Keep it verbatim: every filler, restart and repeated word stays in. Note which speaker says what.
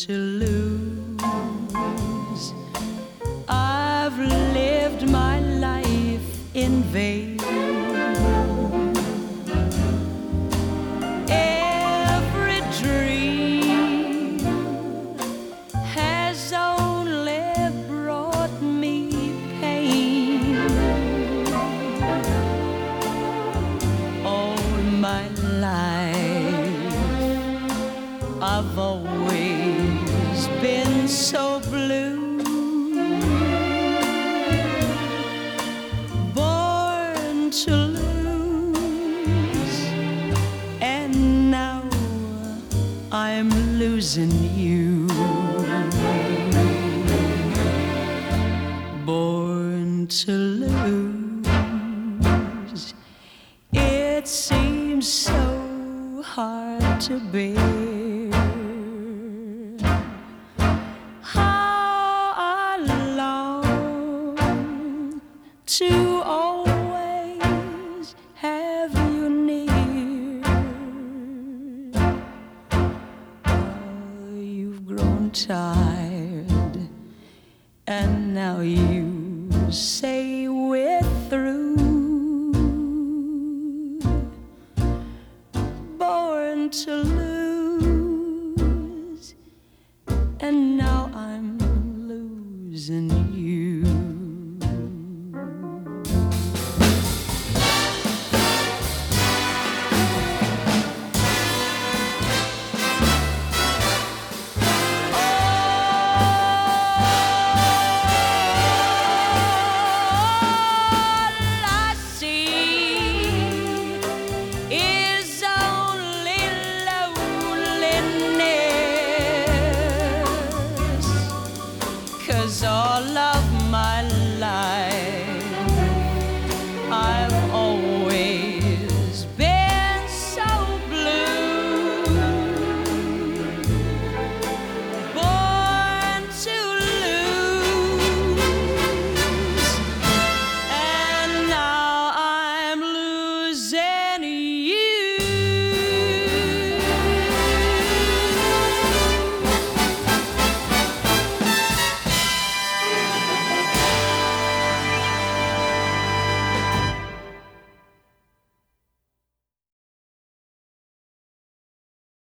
Speaker 1: to lose. I've lived my life in vain. Every dream has only brought me pain. All my life I've always been so blue, born to lose, and now I'm losing you. Born to lose, it seems so hard to bear. How I long to always have you near. Oh, you've grown tired, and now you say we're through. Born to lose, and now I'm losing you.